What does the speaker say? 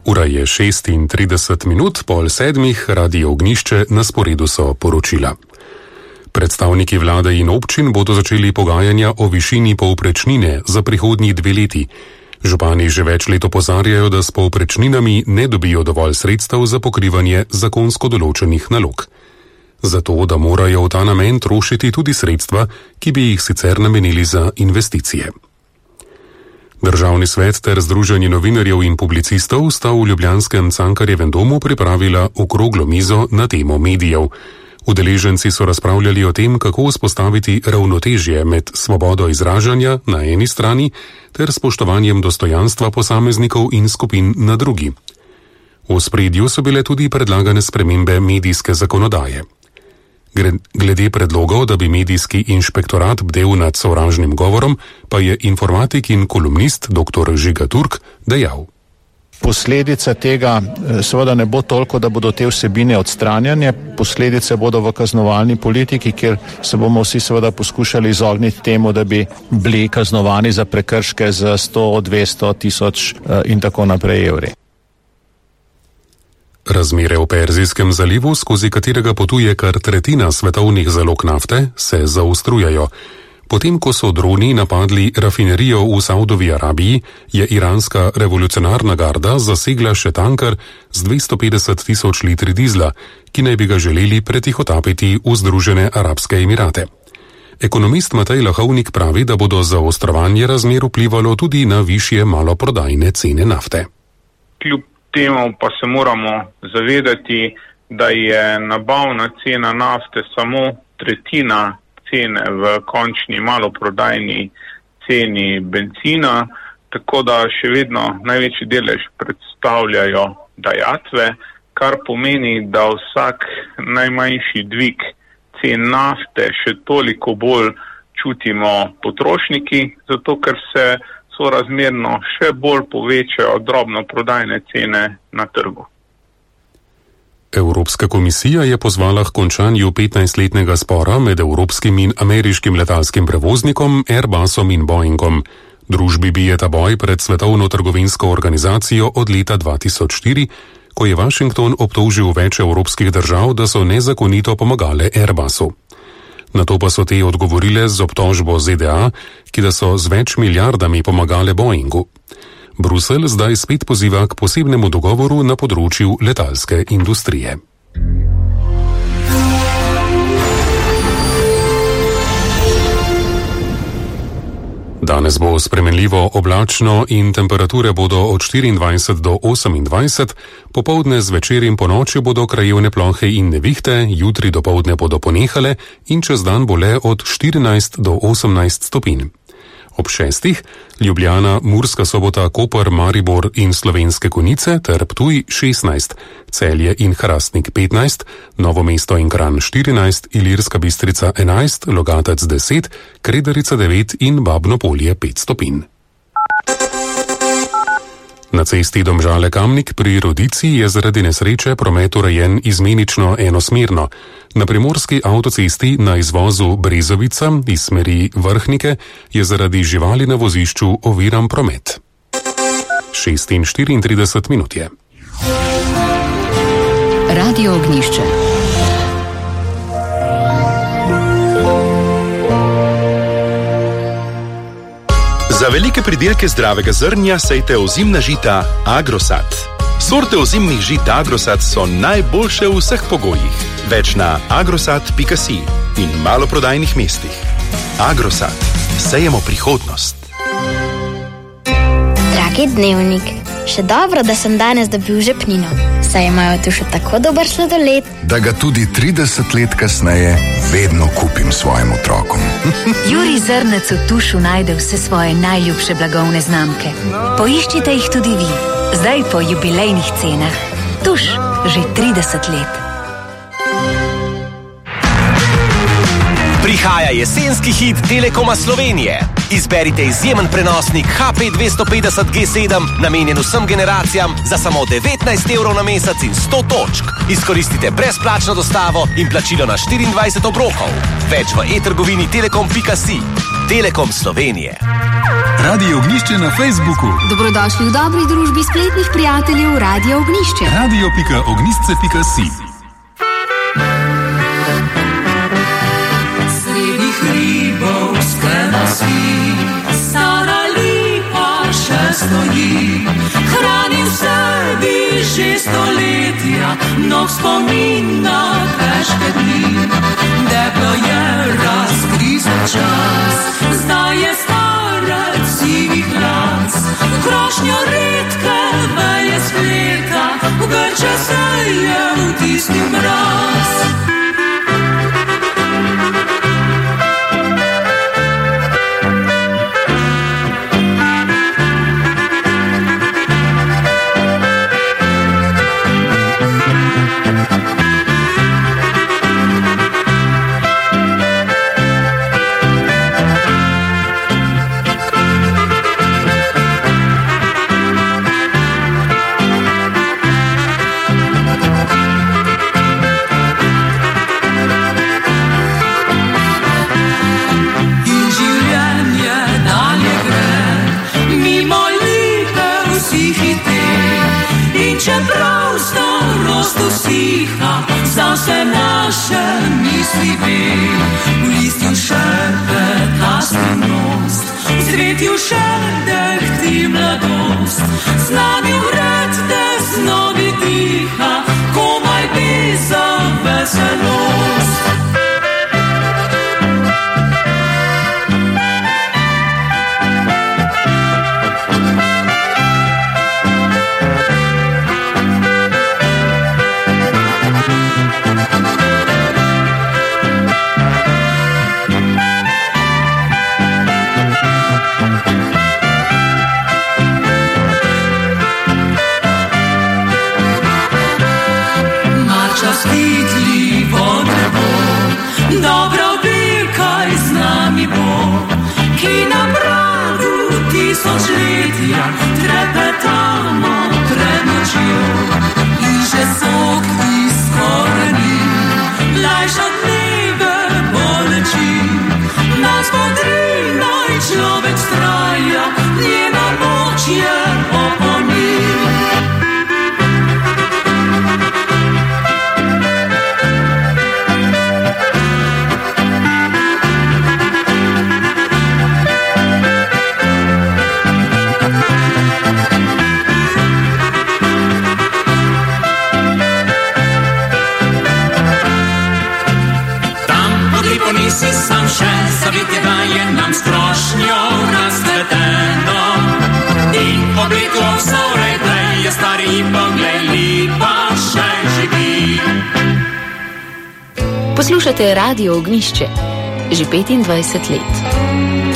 Ura je 36:30, 6:30, Radio Ognjišče, na sporedu so poročila. Predstavniki vlade in občin bodo začeli pogajanja o višini povprečnine za prihodnji 2 leti. Župani že več let opozarjajo, da s povprečninami ne dobijo dovolj sredstev za pokrivanje zakonsko določenih nalog. Zato, da morajo v ta namen trošiti tudi sredstva, ki bi jih sicer namenili za investicije. Državni svet ter Združenje novinarjev in publicistov sta v ljubljanskem Cankarjevem domu pripravila okroglo mizo na temo medijev. Udeleženci so razpravljali o tem, kako vzpostaviti ravnotežje med svobodo izražanja na eni strani ter spoštovanjem dostojanstva posameznikov in skupin na drugi. V ospredju so bile tudi predlagane spremembe medijske zakonodaje. Glede predlogov, da bi medijski inšpektorat bdel nad sovražnim govorom, pa je informatik in kolumnist dr. Žiga Turk dejal. Posledica tega seveda ne bo toliko, da bodo te vsebine odstranjene, posledice bodo v kaznovalni politiki, kjer se bomo vsi seveda poskušali izogniti temu, da bi bili kaznovani za prekrške z 100, 200, 1000 in tako naprej evri. Razmere v Perzijskem zalivu, skozi katerega potuje kar tretjina svetovnih zalog nafte, se zaostrujejo. Potem, ko so droni napadli rafinerijo v Saudovi Arabiji, je iranska revolucionarna garda zasegla še tanker z 250 tisoč litri dizla, ki naj bi ga želeli pretihotapiti v Združene arabske emirate. Ekonomist Matej Lahovnik pravi, da bodo zaostrovanje razmer vplivalo tudi na višje maloprodajne cene nafte. Kljub temu pa se moramo zavedati, da je nabavna cena nafte samo tretjina cene v končni maloprodajni ceni benzina, tako da še vedno največji delež predstavljajo dajatve, kar pomeni, da vsak najmanjši dvig cen nafte še toliko bolj čutimo potrošniki, zato ker se sorazmerno še bolj povečajo drobnoprodajne cene na trgu. Evropska komisija je pozvala k končanju 15-letnega spora med evropskim in ameriškim letalskim prevoznikom Airbusom in Boeingom. Družbi bijeta boj pred Svetovno trgovinsko organizacijo od leta 2004, ko je Washington obtožil več evropskih držav, da so nezakonito pomagale Airbusu. Na to pa so te odgovorile z obtožbo ZDA, ki da so z več milijardami pomagale Boeingu. Bruselj zdaj spet poziva k posebnemu dogovoru na področju letalske industrije. Danes bo spremenljivo oblačno in temperature bodo od 24 do 28, popoldne zvečer in ponoči bodo krajevne plohe in nevihte, jutri dopoldne bodo ponehale in čez dan bo le od 14 do 18 stopinj. Ob 6. Ljubljana, Murska Sobota, Koper, Maribor in Slovenske Konjice ter Ptuj 16, Celje in Hrastnik 15, Novo mesto in Kranj 14, Ilirska Bistrica 11, Logatec 10, Kredarica 9 in Babno Polje 5 stopinj. Na cesti Domžale-Kamnik pri Rodici je zaradi nesreče promet urejen izmenično enosmerno. Na primorski avtocesti na izvozu Brezovica iz smeri Vrhnike je zaradi živali na vozišču oviran promet. 6:34 je. Radio Ognjišče. Za velike pridelke zdravega zrnja sejte ozimna žita Agrosat. Sorte ozimnih žit Agrosat so najboljše v vseh pogojih. Več na agrosat.si in maloprodajnih mestih. Agrosat. Sejemo prihodnost. Dragi dnevnik, še dobro, da sem danes dobil žepnino. Saj imajo tu še tako dober sladoled, da ga tudi 30 let kasneje vedno kupim svojim otrokom. Jurij Zrnec v Tušu najde vse svoje najljubše blagovne znamke. Poiščite jih tudi vi. Zdaj po jubilejnih cenah. Tuš, že 30 let. Prihaja jesenski hit Telekoma Slovenije. Izberite izjemen prenosnik HP 250 G7, namenjen vsem generacijam za samo 19 evrov na mesec in 100 točk. Izkoristite brezplačno dostavo in plačilo na 24 obrokov. Več v e-trgovini telekom.si. Telekom Slovenije. Radio Ognjišče na Facebooku. Dobrodošli v dobri družbi spletnih prijateljev Radio Ognjišče. radio.ognjišče.si. Sredi hribov skrasi, stara lipa še stoji. Hranim v sebi že stoletja, mnog spomin na težke dni. Deblo je razgrizel čas, zdaj je starec sivih las. V krošnjo redke veje spleta, v grče se je vtisnil mraz. Čeprav starost usiha, za vse naše misli ve. V listju še petasti most, v cvetju še dehti mladost. Z nami vred desnovi diha, komaj beza veselost. Dobro bi, kaj z nami bo, ki na pragu tisočletja trepetamo pred nočjo. In že sok iz koreni lajša dneve boleči. Nas modri naj človek straja, njena moč je opomin. Si sam še zaviti, da je nam s krošnjo razcveteno. In obliku obzore, da je stari pogled lipa še živi. Poslušate Radio Ognjišče že 25 let.